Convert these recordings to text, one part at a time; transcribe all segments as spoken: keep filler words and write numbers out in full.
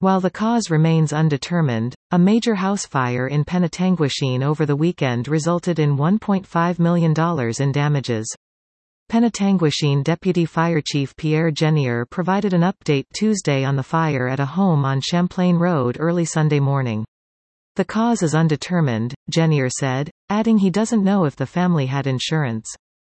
While the cause remains undetermined, a major house fire in Penetanguishene over the weekend resulted in one point five million dollars in damages. Penetanguishene Deputy Fire Chief Pierre Genier provided an update Tuesday on the fire at a home on Champlain Road early Sunday morning. The cause is undetermined, Genier said, adding he doesn't know if the family had insurance.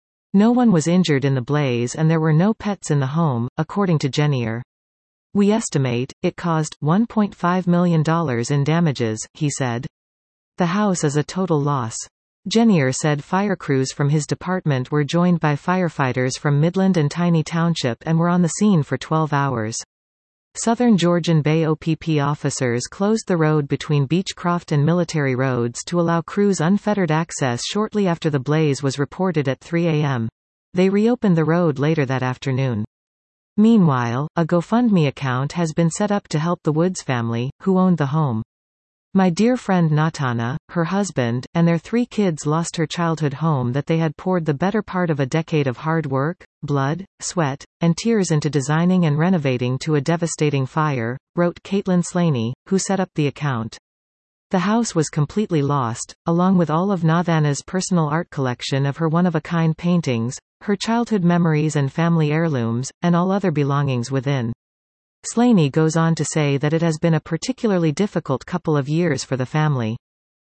No one was injured in the blaze and there were no pets in the home, according to Genier. We estimate it caused one point five million dollars in damages, he said. The house is a total loss. Genier said fire crews from his department were joined by firefighters from Midland and Tiny Township and were on the scene for twelve hours. Southern Georgian Bay O P P officers closed the road between Beechcroft and Military Roads to allow crews unfettered access shortly after the blaze was reported at three a m They reopened the road later that afternoon. Meanwhile, a GoFundMe account has been set up to help the Woods family, who owned the home. My dear friend Natana, her husband, and their three kids lost her childhood home that they had poured the better part of a decade of hard work, blood, sweat, and tears into designing and renovating to a devastating fire, wrote Caitlin Slaney, who set up the account. The house was completely lost, along with all of Nathana's personal art collection of her one-of-a-kind paintings, her childhood memories and family heirlooms, and all other belongings within. Slaney goes on to say that it has been a particularly difficult couple of years for the family.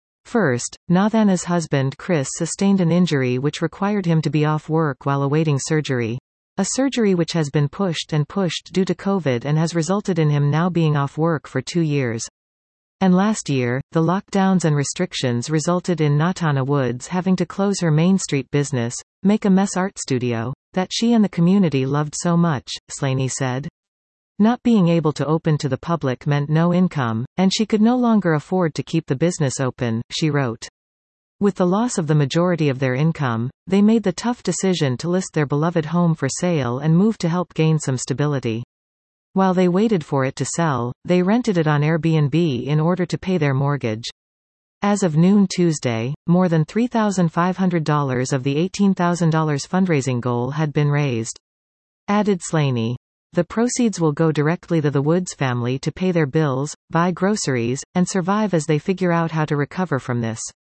First, Nathana's husband Chris sustained an injury which required him to be off work while awaiting surgery. A surgery which has been pushed and pushed due to COVID and has resulted in him now being off work for two years. And last year, the lockdowns and restrictions resulted in Natana Woods having to close her Main Street business, Make a Mess art studio, that she and the community loved so much, Slaney said. Not being able to open to the public meant no income, and she could no longer afford to keep the business open, she wrote. With the loss of the majority of their income, they made the tough decision to list their beloved home for sale and move to help gain some stability. While they waited for it to sell, they rented it on Airbnb in order to pay their mortgage. As of noon Tuesday, more than three thousand five hundred dollars of the eighteen thousand dollars fundraising goal had been raised. Added Slaney. The proceeds will go directly to the Woods family to pay their bills, buy groceries, and survive as they figure out how to recover from this.